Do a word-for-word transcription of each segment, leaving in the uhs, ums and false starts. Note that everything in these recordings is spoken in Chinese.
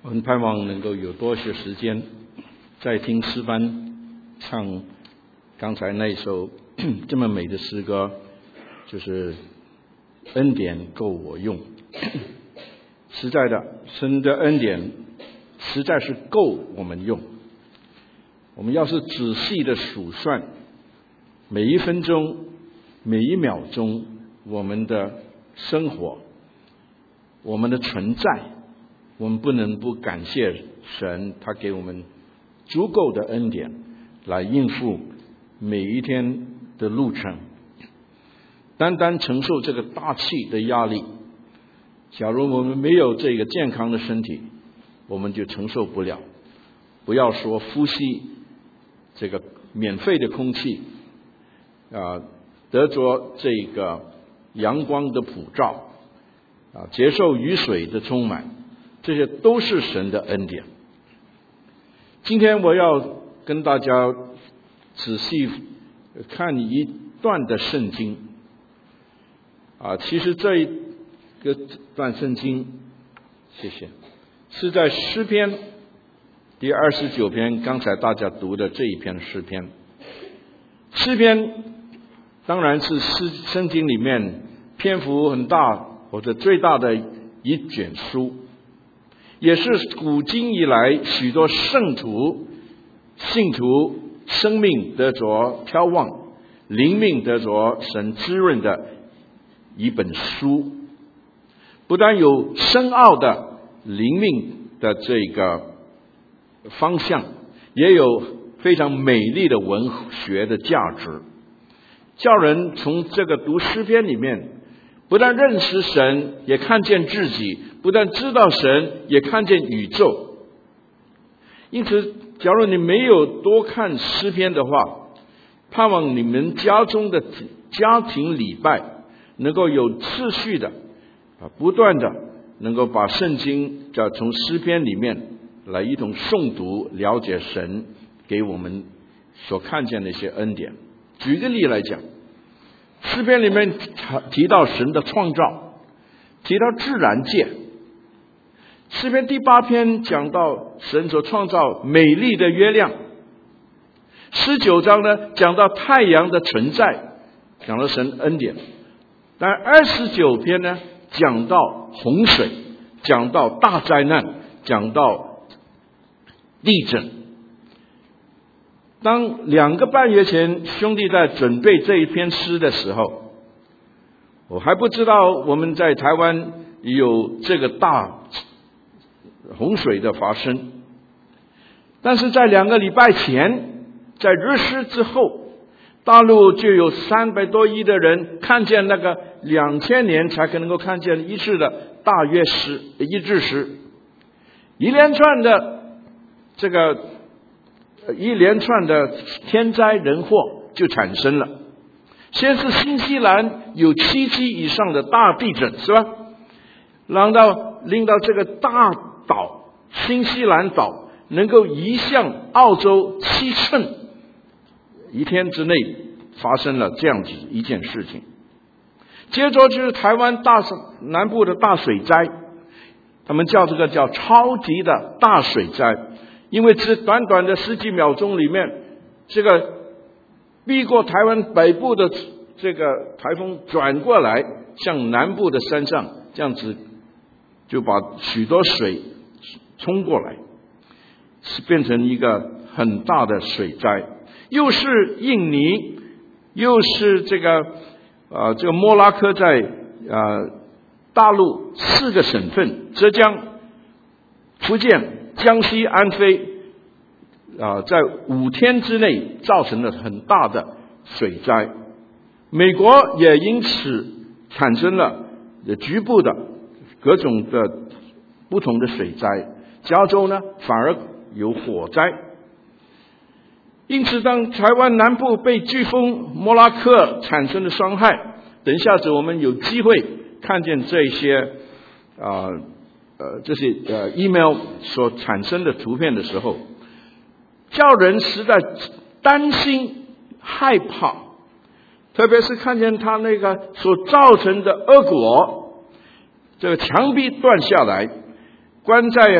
我很盼望能够有多些时间再听诗班唱刚才那一首这么美的诗歌，就是恩典够我用。实在的，神的恩典实在是够我们用。我们要是仔细的数算每一分钟每一秒钟我们的生活，我们的存在，我们不能不感谢神，他给我们足够的恩典来应付每一天的路程。单单承受这个大气的压力，假如我们没有这个健康的身体，我们就承受不了。不要说呼吸这个免费的空气啊，得着这个阳光的普照啊，接受雨水的充满，这些都是神的恩典。今天我要跟大家仔细看一段的圣经啊，其实这一个段圣经，谢谢，是在诗篇第二十九篇，刚才大家读的这一篇诗篇。诗篇当然是诗圣经里面篇幅很大或者最大的一卷书，也是古今以来许多圣徒信徒生命得着眺望，灵命得着神滋润的一本书。不但有深奥的灵命的这个方向，也有非常美丽的文学的价值，叫人从这个读诗篇里面不但认识神，也看见自己，不但知道神，也看见宇宙。因此假如你没有多看诗篇的话，盼望你们家中的家庭礼拜能够有次序的不断的能够把圣经从诗篇里面来一同诵读，了解神给我们所看见的一些恩典。举个例来讲，诗篇里面提到神的创造，提到自然界。诗篇第八篇讲到神所创造美丽的月亮，十九章呢讲到太阳的存在，讲到神恩典。但二十九篇呢讲到洪水，讲到大灾难，讲到地震。当两个半月前兄弟在准备这一篇诗的时候，我还不知道我们在台湾有这个大洪水的发生。但是在两个礼拜前，在日食之后，大陆就有三百多亿的人看见那个两千年才可能够看见一次的大月食、一日食，一连串的这个一连串的天灾人祸就产生了。先是新西兰有七级以上的大地震，是吧？让到令到这个大岛新西兰岛能够移向澳洲七寸，一天之内发生了这样子一件事情。接着就是台湾大南部的大水灾，他们叫这个叫超级的大水灾，因为这短短的十几秒钟里面，这个避过台湾北部的这个台风转过来，向南部的山上这样子就把许多水冲过来，是变成一个很大的水灾。又是印尼，又是这个呃这个莫拉克，在呃大陆四个省份，浙江、福建、江西、安徽啊、呃，在五天之内造成了很大的水灾。美国也因此产生了局部的各种的不同的水灾，加州呢反而有火灾。因此当台湾南部被飓风莫拉克产生的伤害，等一下子我们有机会看见这些啊 呃, 呃这些呃 email 所产生的图片的时候，叫人实在担心害怕，特别是看见他那个所造成的恶果，这个墙壁断下来，关在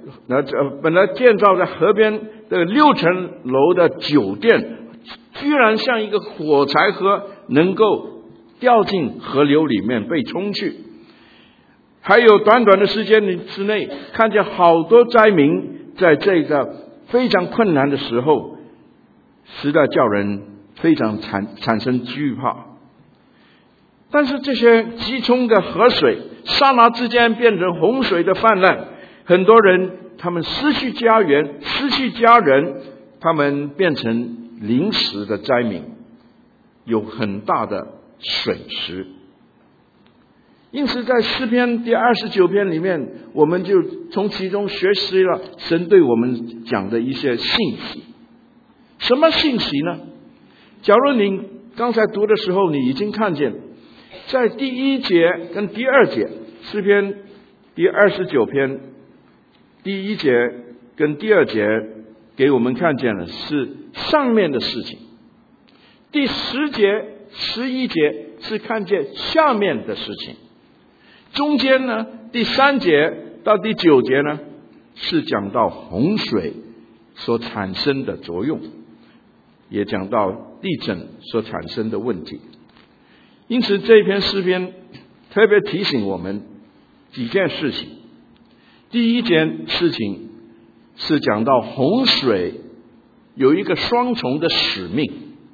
那这本来建造在河边的六层楼的酒店，居然像一个火柴盒，能够掉进河流里面被冲去。还有短短的时间之内，看见好多灾民在这个非常困难的时候，实在叫人非常产产生惧怕。但是这些急冲的河水，刹那之间变成洪水的泛滥，很多人他们失去家园，失去家人，他们变成临时的灾民，有很大的损失。因此在诗篇第二十九篇里面，我们就从其中学习了神对我们讲的一些信息。什么信息呢？假如你刚才读的时候，你已经看见在第一节跟第二节，诗篇第二十九篇第一节跟第二节给我们看见了是上面的事情，第十节十一节是看见下面的事情，中间呢第三节到第九节呢是讲到洪水所产生的作用，也讲到地震所产生的问题。因此这篇诗篇特别提醒我们几件事情。第一件事情是讲到洪水有一个双重的使命。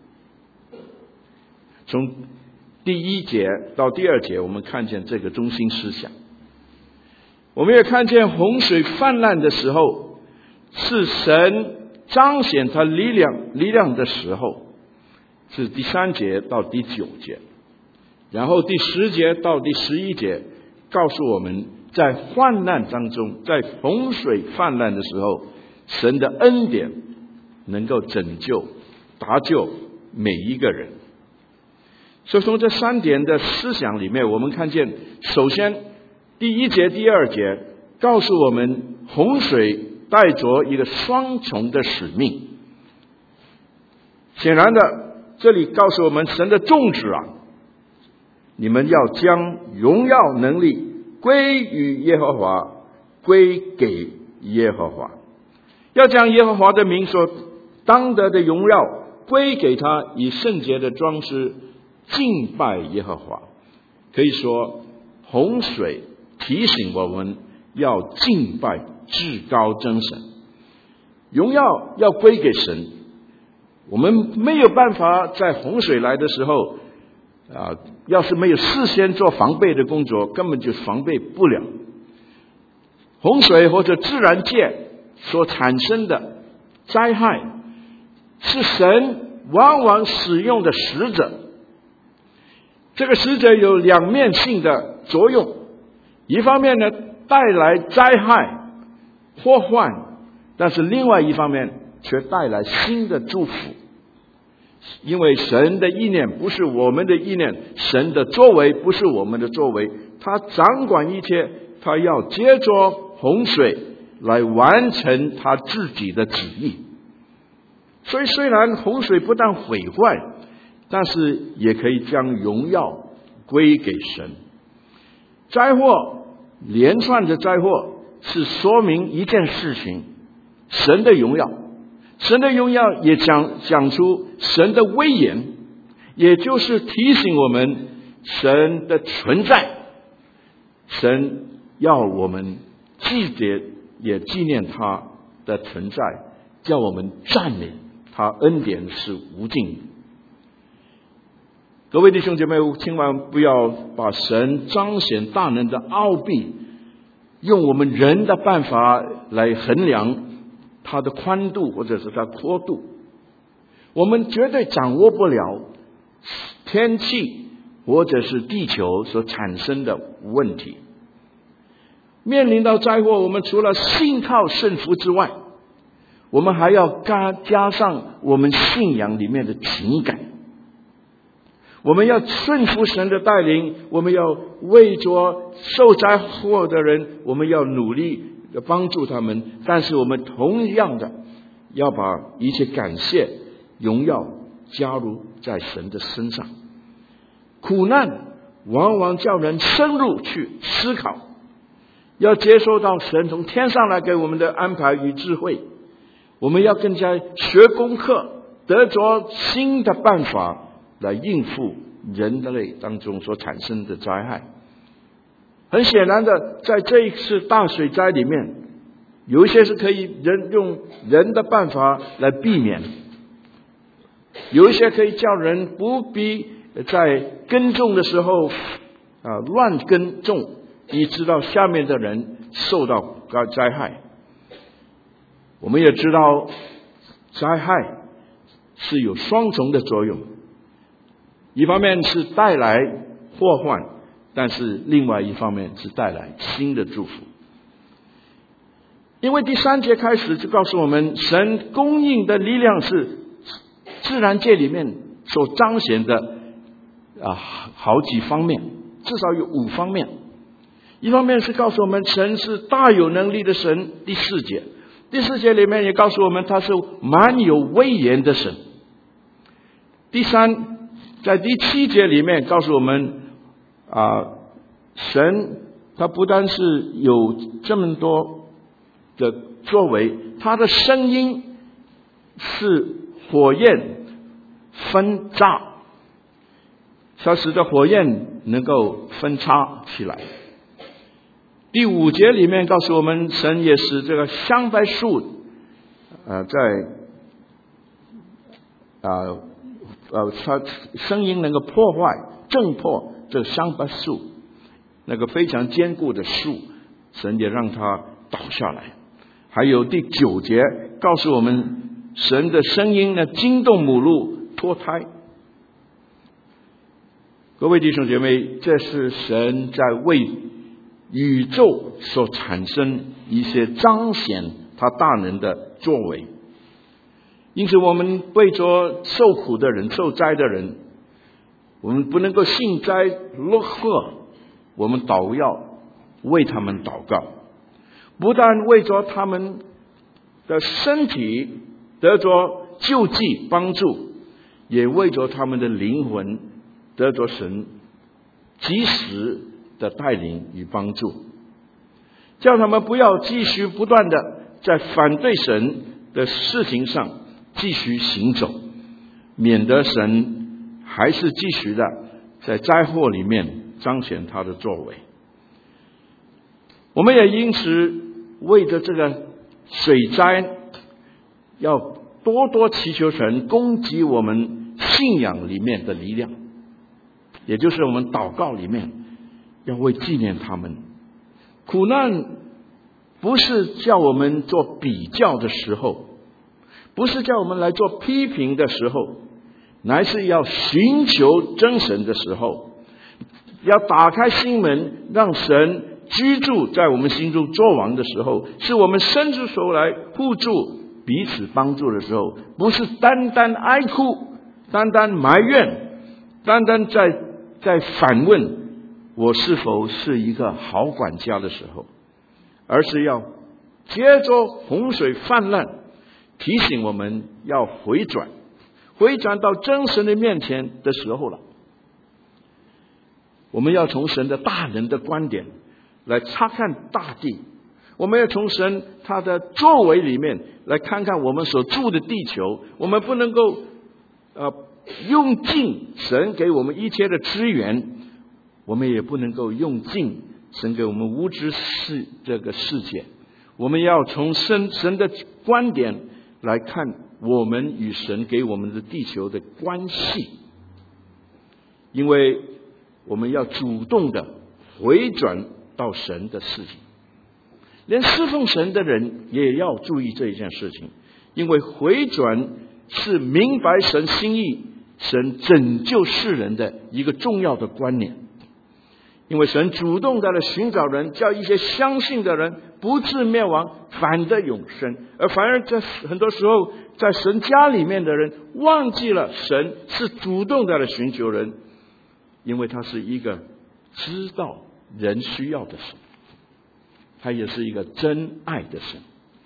从第一节到第二节，我们看见这个中心思想。我们也看见洪水泛滥的时候，是神彰显他力量力量的时候，是第三节到第九节。然后第十节到第十一节告诉我们，在患难当中，在洪水泛滥的时候，神的恩典能够拯救搭救每一个人。所以从这三点的思想里面，我们看见首先第一节第二节告诉我们，洪水带着一个双重的使命。显然的，这里告诉我们神的众子啊，你们要将荣耀能力归于耶和华，归给耶和华，要将耶和华的名所当得的荣耀归给他，以圣洁的装饰敬拜耶和华。可以说洪水提醒我们要敬拜至高真神，荣耀要归给神。我们没有办法在洪水来的时候啊，要是没有事先做防备的工作，根本就防备不了。洪水或者自然界所产生的灾害，是神往往使用的使者。这个使者有两面性的作用，一方面呢带来灾害祸患，但是另外一方面却带来新的祝福。因为神的意念不是我们的意念，神的作为不是我们的作为，他掌管一切，他要借着洪水来完成他自己的旨意。所以虽然洪水不但毁坏，但是也可以将荣耀归给神。灾祸，连串的灾祸是说明一件事情，神的荣耀。神的荣耀也讲讲出神的威严，也就是提醒我们神的存在。神要我们记得也纪念他的存在，叫我们赞美他恩典是无尽的。各位弟兄姐妹，千万不要把神彰显大能的奥秘用我们人的办法来衡量它的宽度或者是它阔度。我们绝对掌握不了天气或者是地球所产生的问题。面临到灾祸，我们除了信靠圣福之外，我们还要加加上我们信仰里面的情感。我们要顺服神的带领，我们要为着受灾祸的人，我们要努力帮助他们，但是我们同样的要把一切感谢荣耀加入在神的身上。苦难往往叫人深入去思考， 要接受到神从天上来给我们的安排与智慧，我们要更加学功课，得着新的办法来应付人类当中所产生的灾害。很显然的，在这一次大水灾里面，有一些是可以人用人的办法来避免，有一些可以叫人不必在耕种的时候啊乱耕种，以致到下面的人受到灾害。我们也知道灾害是有双重的作用，一方面是带来祸患，但是另外一方面是带来新的祝福。因为第三节开始就告诉我们，神供应的力量是自然界里面所彰显的啊好几方面，至少有五方面。一方面是告诉我们神是大有能力的神，第四节第四节里面也告诉我们他是蛮有威严的神。第三，在第七节里面告诉我们啊，神他不但是有这么多的作为，他的声音是火焰分炸，它使得火焰能够分叉起来。第五节里面告诉我们，神也使这个香柏树呃在啊呃它声音能够破坏震破这个香柏树那个非常坚固的树，神也让它倒下来。还有第九节告诉我们，神的声音呢惊动母鹿脱胎。各位弟兄姐妹，这是神在为宇宙所产生一些彰显他大能的作为。因此我们为着受苦的人受灾的人，我们不能够幸灾乐祸，我们倒要为他们祷告，不但为着他们的身体得着救济帮助，也为着他们的灵魂得着神及时的带领与帮助，叫他们不要继续不断的在反对神的事情上继续行走，免得神还是继续的在灾祸里面彰显他的作为。我们也因此为着这个水灾，要多多祈求神攻击我们信仰里面的力量，也就是我们祷告里面要为纪念他们。苦难不是叫我们做比较的时候，不是叫我们来做批评的时候，乃是要寻求真神的时候，要打开心门，让神居住在我们心中作王的时候，是我们伸出手来互助彼此帮助的时候，不是单单哀哭，单单埋怨，单单在在反问我是否是一个好管家的时候，而是要接着洪水泛滥，提醒我们要回转，回转到真神的面前的时候了。我们要从神的大能的观点来查看大地，我们要从神他的作为里面来看看我们所住的地球。我们不能够呃用尽神给我们一切的资源，我们也不能够用尽神给我们无知世这个世界。我们要从神神的观点来看我们与神给我们的地球的关系，因为我们要主动的回转到神的事情。连侍奉神的人也要注意这一件事情，因为回转是明白神心意，神拯救世人的一个重要的观念。因为神主动的来寻找人，叫一些相信的人不至灭亡，反得永生。而反而在很多时候，在神家里面的人忘记了神是主动的来寻求人，因为他是一个知道人需要的神，他也是一个真爱的神。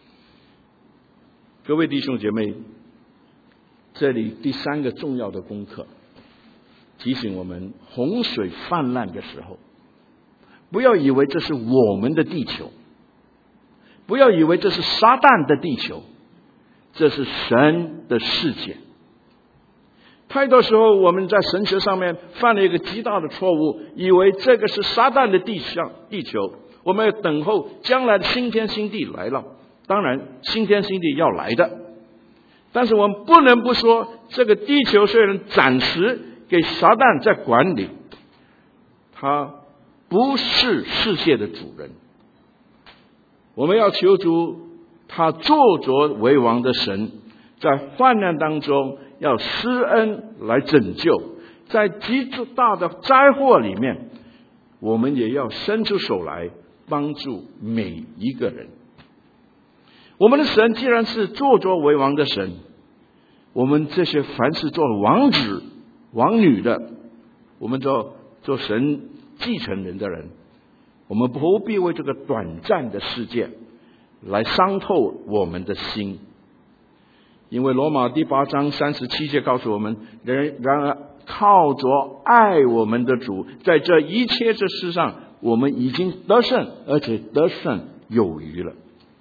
各位弟兄姐妹，这里第三个重要的功课提醒我们，洪水泛滥的时候， 不要以为这是我们的地球，不要以为这是撒旦的地球，这是神的世界。太多时候我们在神学上面犯了一个极大的错误，以为这个是撒旦的地上地球，我们要等候将来的新天新地来了。当然新天新地要来的，但是我们不能不说，这个地球虽然暂时给撒旦在管理，他不是世界的主人。我们要求主，他坐着为王的神，在患难当中要施恩来拯救，在极大的灾祸里面，我们也要伸出手来帮助每一个人。我们的神既然是坐着为王的神，我们这些凡是做王子王女的，我们做做神继承人的人，我们不必为这个短暂的世界来伤透我们的心。因为罗马第八章三十七节告诉我们，然然而靠着爱我们的主，在这一切这事上，我们已经得胜，而且得胜有余了。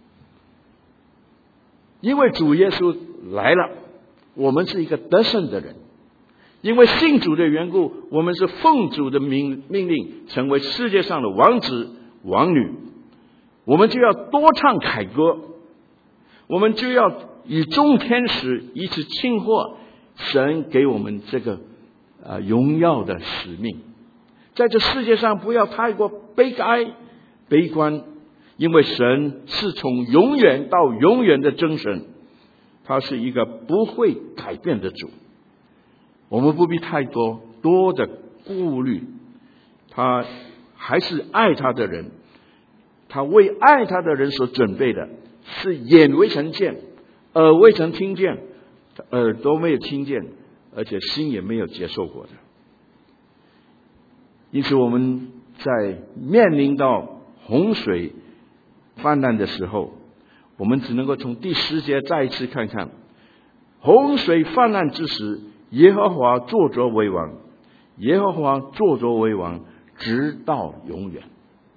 因为主耶稣来了，我们是一个得胜的人。因为信主的缘故，我们是奉主的命命令，成为世界上的王子王女。我们就要多唱凯歌，我们就要与众天使一起庆贺神给我们这个呃荣耀的使命。在这世界上不要太过悲哀悲观，因为神是从永远到永远的真神，他是一个不会改变的主。我们不必太多多的顾虑，他还是爱他的人，他为爱他的人所准备的是眼未曾见，耳未曾听见，耳朵没有听见，而且心也没有接受过的。因此我们在面临到洪水泛滥的时候，我们只能够从第十节再一次看看，洪水泛滥之时，耶和华坐着为王，耶和华坐着为王，直到永远。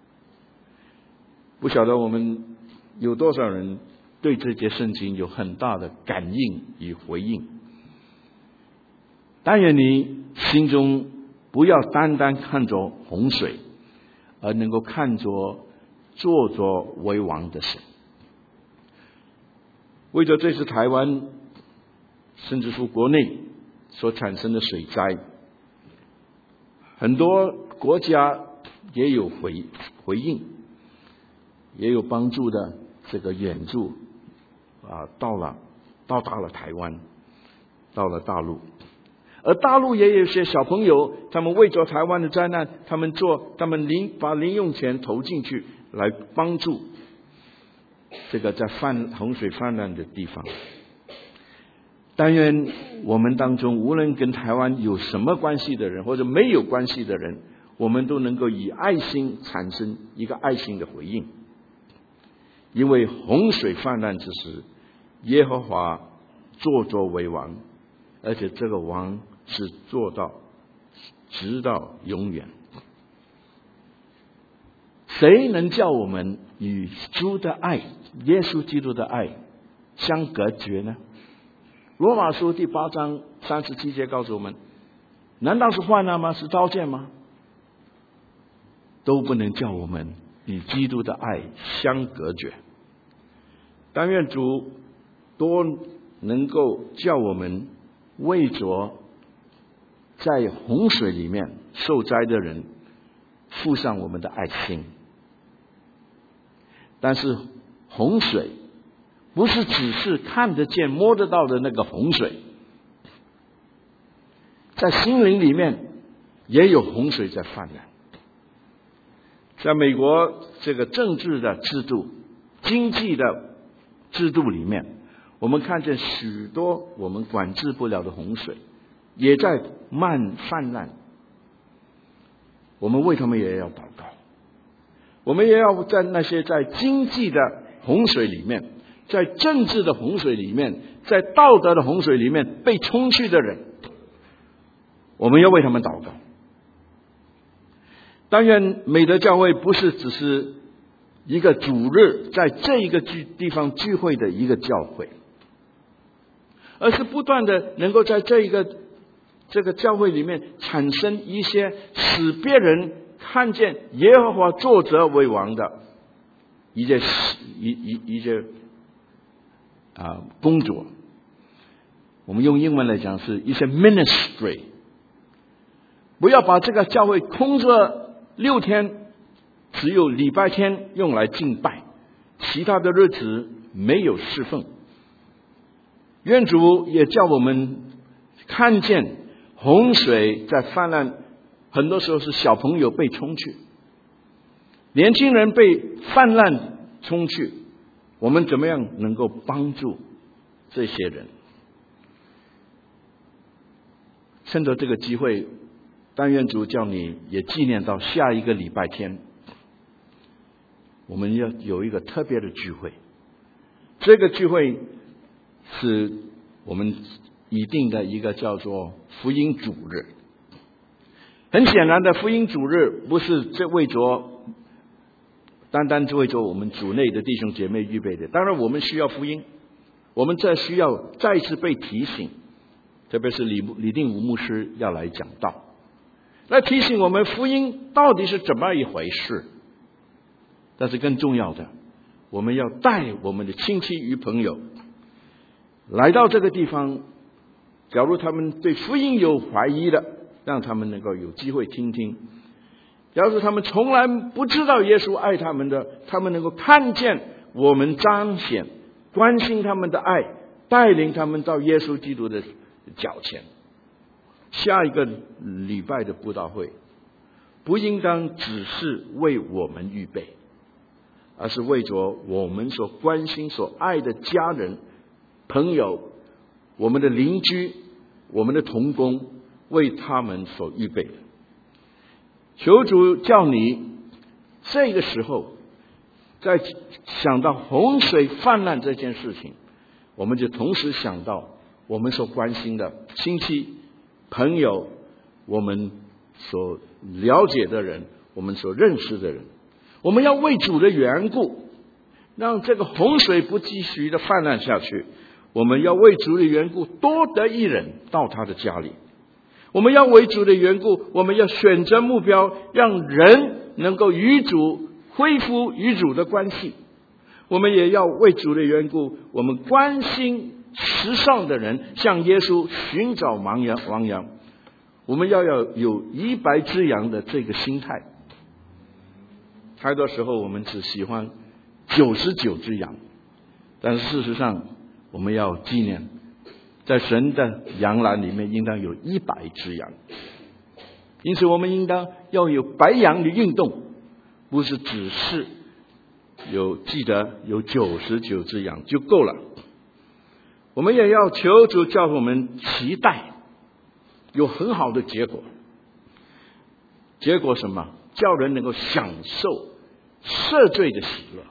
不晓得我们有多少人对这节圣经有很大的感应与回应。但愿你心中不要单单看着洪水，而能够看着坐着为王的神。为着这次台湾甚至说国内所产生的水灾，很多国家也有回回应，也有帮助的这个援助啊，到了到达了台湾，到了大陆。而大陆也有些小朋友，他们为着台湾的灾难，他们做他们零把零用钱投进去，来帮助这个在泛洪水泛滥的地方。但愿我们当中无论跟台湾有什么关系的人，或者没有关系的人，我们都能够以爱心产生一个爱心的回应。因为洪水泛滥之时，耶和华坐着为王，而且这个王是做到直到永远。谁能叫我们与主的爱，耶稣基督的爱相隔绝呢？罗马书第八章三十七节告诉我们，难道是患难吗？是刀剑吗？都不能叫我们与基督的爱相隔绝。但愿主多能够叫我们为着在洪水里面受灾的人付上我们的爱心。但是洪水不是只是看得见摸得到的那个洪水，在心灵里面也有洪水在泛滥。在美国这个政治的制度、经济的制度里面，我们看见许多我们管制不了的洪水也在慢泛滥。我们为他们也要祷告，我们也要在那些在经济的洪水里面，在政治的洪水里面，在道德的洪水里面被冲去的人，我们要为他们祷告。 但愿美德教会不是只是一个主日在这一个地方聚会的一个教会，而是不断的能够在这一个这个教会里面产生一些使别人看见耶和华作者为王的一些一一一些啊工作。我们用英文来讲是一些 ministry。 不要把这个教会空着六天，只有礼拜天用来敬拜，其他的日子没有侍奉。愿主也叫我们看见洪水在泛滥，很多时候是小朋友被冲去，年轻人被泛滥冲去，我们怎么样能够帮助这些人？趁着这个机会，但愿主叫你也纪念到下一个礼拜天，我们要有一个特别的聚会。这个聚会是我们拟定的一个叫做福音主日。很显然的，福音主日不是这为着单单为着我们主内的弟兄姐妹预备的。当然我们需要福音，我们这需要再一次被提醒，特别是李李定武牧师要来讲道，来提醒我们福音到底是怎么一回事。但是更重要的，我们要带我们的亲戚与朋友来到这个地方，假如他们对福音有怀疑的，让他们能够有机会听听。要是他们从来不知道耶稣爱他们的，他们能够看见我们彰显关心他们的爱，带领他们到耶稣基督的脚前。下一个礼拜的布道会不应当只是为我们预备，而是为着我们所关心所爱的家人朋友，我们的邻居，我们的同工，为他们所预备的。求主叫你这个时候在想到洪水泛滥这件事情，我们就同时想到我们所关心的亲戚朋友，我们所了解的人，我们所认识的人。我们要为主的缘故，让这个洪水不继续的泛滥下去。我们要为主的缘故多得一人到他的家里。我们要为主的缘故，我们要选择目标，让人能够与主恢复与主的关系。我们也要为主的缘故，我们关心时尚的人，向耶稣寻找亡羊亡羊。我们要有有一白之羊的这个心态。太多时候我们只喜欢九十九只羊，但是事实上我们要纪念，在神的羊栏里面应当有一百只羊。因此我们应当要有白羊的运动，不是只是有记得有九十九只羊就够了。我们也要求主叫我们期待有很好的结果。结果什么？叫人能够享受赦罪的喜乐，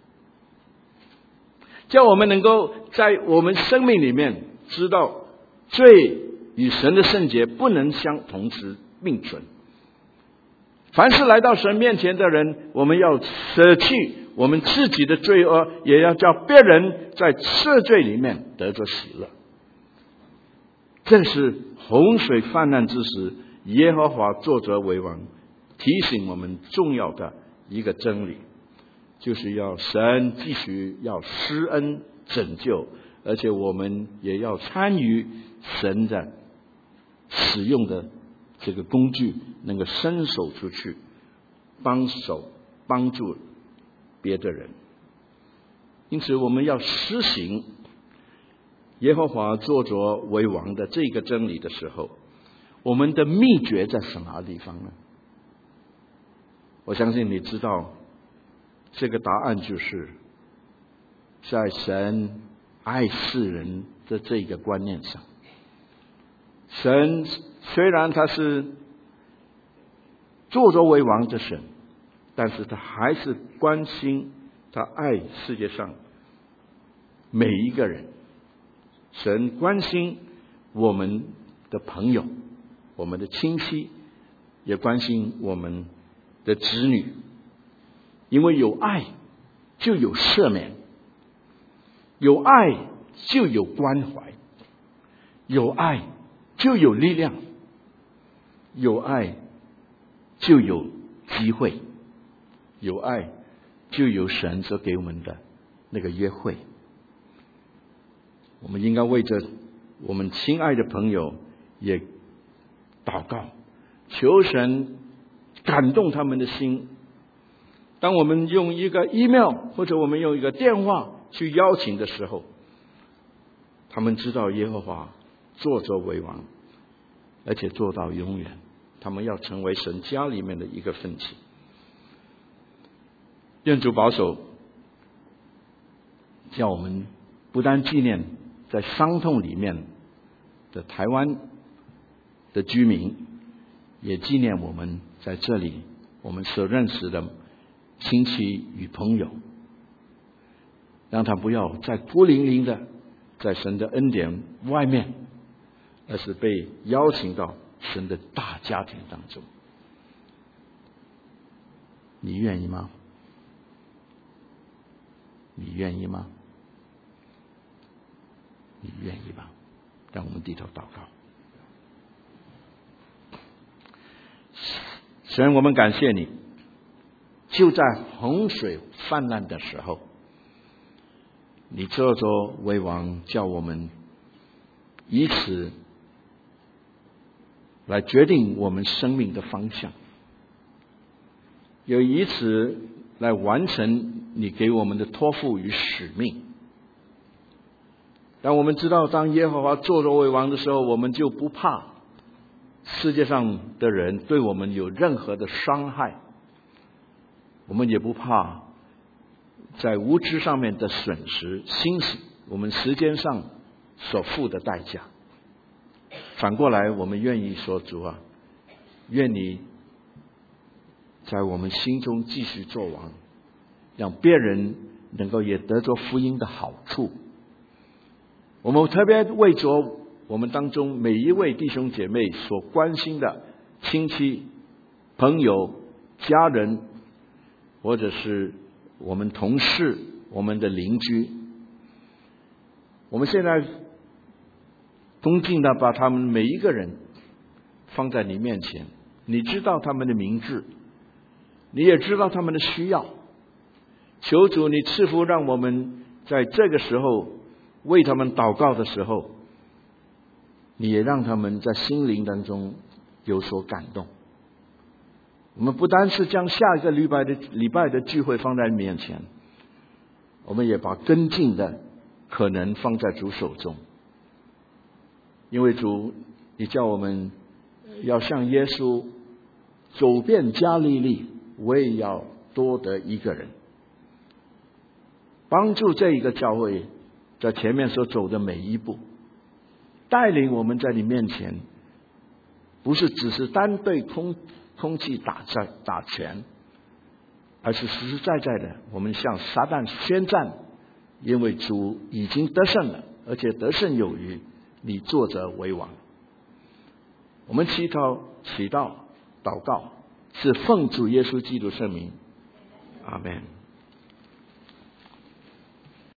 叫我们能够在我们生命里面知道罪与神的圣洁不能相同时并存。凡是来到神面前的人，我们要舍弃我们自己的罪恶，也要叫别人在赦罪里面得着喜乐。正是洪水泛滥之时，耶和华作者为王，提醒我们重要的一个真理，就是要神继续要施恩拯救，而且我们也要参与神的使用的这个工具，能够伸手出去帮手帮助别的人。因此我们要施行耶和华作着为王的这个真理的时候，我们的秘诀在什么地方呢？我相信你知道，这个答案就是在神爱世人的这个观念上。神虽然他是作着为王的神，但是他还是关心，他爱世界上每一个人。神关心我们的朋友，我们的亲戚，也关心我们的子女，因为有爱就有赦免，有爱就有关怀，有爱就有力量，有爱就有机会，有爱就有神所给我们的那个约会。我们应该为着我们亲爱的朋友也祷告，求神感动他们的心。当我们用一个 email 或者我们用一个电话去邀请的时候，他们知道耶和华坐着为王，而且做到永远，他们要成为神家里面的一个分子。愿主保守，叫我们不但纪念在伤痛里面的台湾的居民，也纪念我们在这里我们所认识的亲戚与朋友，让他不要再孤零零的在神的恩典外面，而是被邀请到神的大家庭当中。你愿意吗？你愿意吗？你愿意吗？让我们低头祷告。神，我们感谢你，就在洪水泛滥的时候，你坐着为王，叫我们以此来决定我们生命的方向，又以此来完成你给我们的托付与使命。让我们知道，当耶和华坐着为王的时候，我们就不怕世界上的人对我们有任何的伤害，我们也不怕在无知上面的损失，心死我们时间上所付的代价。反过来，我们愿意说，主啊，愿你在我们心中继续作王，让别人能够也得着福音的好处。我们特别为着我们当中每一位弟兄姐妹所关心的亲戚、朋友、家人，或者是我们同事、我们的邻居，我们现在恭敬的把他们每一个人放在你面前，你知道他们的名字，你也知道他们的需要。求主你赐福，让我们在这个时候为他们祷告的时候，你也让他们在心灵当中有所感动。我们不单是将下一个礼拜的礼拜的聚会放在面前，我们也把跟进的可能放在主手中。因为主，你叫我们要像耶稣走遍加利利，我也要多得一个人，帮助这一个教会在前面所走的每一步，带领我们在你面前，不是只是单对空空气打战打拳，而是实实在在的，我们向撒旦宣战，因为主已经得胜了，而且得胜有余，你坐着为王。我们祈祷、祈祷、祷告，是奉主耶稣基督圣名，阿们。